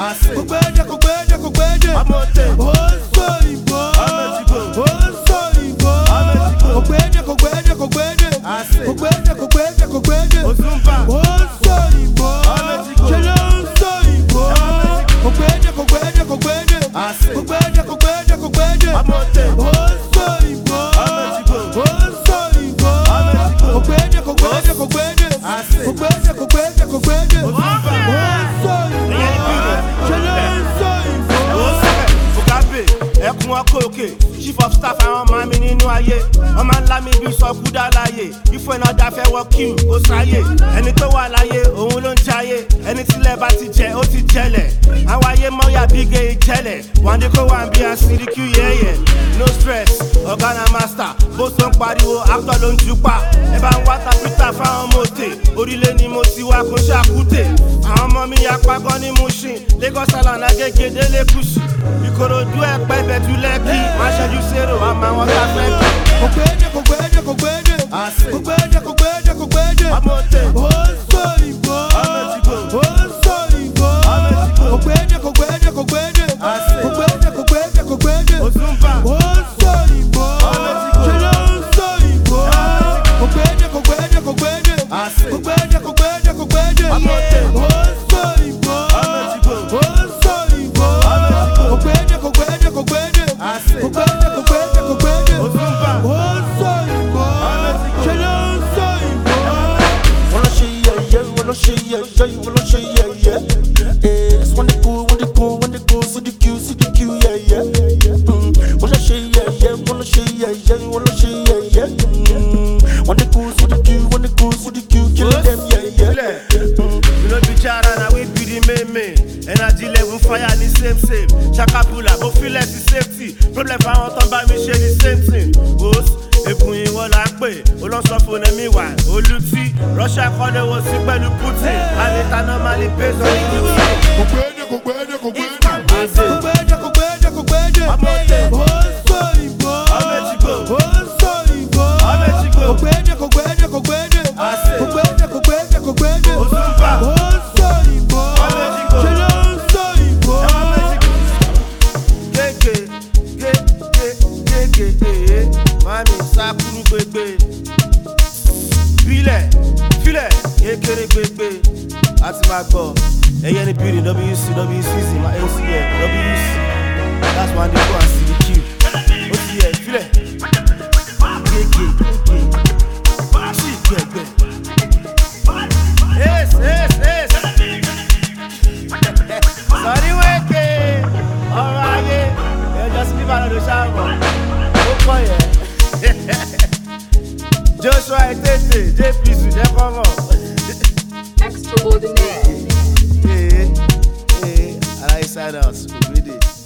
Kògbédè, kògbédè, kògbédè. Ó sọ ìbò. Ó sọ ìbò. Kògbédè, kògbédè, kògbédè. Kògbédè, kògbédè, kògbédè. Ó sọ ìbò. Ṣé ló ń sọ ìbò? Kògbédè, kògbédè, kògbédè. Kògbédè, kògbédè, kògbédè. Ó sọ ìbò. Ó sọ ìbò. Kògbédè, kògbédè, kògbédè. Kògbédè, kògbédè, kògbédè. Ó sọ ìbò. Ṣé ló ń sọ ìbò? Ẹkùn ọkọ̀ òkè chief of staff àwọn ọmọ mi nínú ayé ọmọ ńlá mi bí sọkúdà láyé ifo iná dáfẹ́ wọ kíw ó sáyé ẹni tó wà láyé òun ló ń jayé ẹni tílẹ̀ bá ti jẹ ó ti jẹlẹ̀ àwọn ayé mọ́yà bí gé ìjẹlẹ̀ wàndé kó wà ń bí àsìríkú yẹ́yẹ́ no stress ọ̀gá na master bó so ń pariwo actor ló ń jupa ẹ bá ń wá tapita fáwọn mọ́tè orílẹ̀ ni mo ti wá kó ṣàkútè àwọn ọmọ mi yapa gan ní Mushin Lagos Island Agége délé kùsù Ìkòròdú Ẹ̀pẹ́ bẹ̀tú Lẹ́kì máa ṣẹ́jú sérò àmà wọn ta fẹ́ kí. Kògbédè, kògbédè, kògbédè. Kògbédè, kògbédè, kògbédè. Ó sọ ìbò. Ó sọ ìbò. Kògbédè, kògbédè, kògbédè. Kògbédè, kògbédè, kògbédè. Ó sọ ìbò. Ṣé ló ń sọ ìbò? Kògbédè, kògbédè, kògbédè. Kògbédè, kògbédè, kògbédè. Ó sọ ìbò. Ó sọ ìbò. Kògbédè, kògbédè, kògbédè. Kògbédè, kògbédè, kògbédè. Ó sọ ìbò. Ṣé ló ń sọ ìbò? Wanna ṣe yẹ̀yẹ́, wanna ṣe yẹ̀yẹ́, wanna ṣe yẹ̀yẹ́. When they go, see the queue, yeah. Wanna ṣe yẹ̀yẹ́, wanna ṣe yẹ̀yẹ́, wanna ṣe yẹ̀yẹ́. When they go, see the queue, kill them, yeah. You know be jara na we be the main. Energy level fire ni same. Shakapula, but feel like the safety. Problem for àwọn tán bá mi ṣe the same thing. Boss, ekun ìwọ la ń pè, olóńsọ fún ẹ̀mí wà, olùtí. Russia kọ́lé wo sí pẹ̀lú Putin. Àlèta normally based on the Kògbédè, kògbédè, kògbédè. Kògbédè, kògbédè, kògbédè. Ó sọ ìbò. Ó sọ ìbò. Kògbédè, kògbédè, kògbédè. Kògbédè, kògbédè, kògbédè. Ó sọ ìbò. Ṣé ló ń sọ ìbò? Gégé, mami sakuru gbegbe. Filẹ̀, kékeré gbegbe. A ti máa gbọ́, ẹyẹ ní beauty, WCZ, my LCL, WC. That's why they go and see the queue. Ó ti yẹ, filẹ̀. Gégé. Sí gbẹgbẹ. Yes. Sọ̀rí wékè, ọ̀rọ̀ ayé, ẹjọ́ sí bíbá lọ́dọ̀ ṣáàmù. Ó pọ̀ yẹ. Joshua Etete, JPC, Jẹ́kọ́mọ̀. Extraordinaire. Hey, I like side out.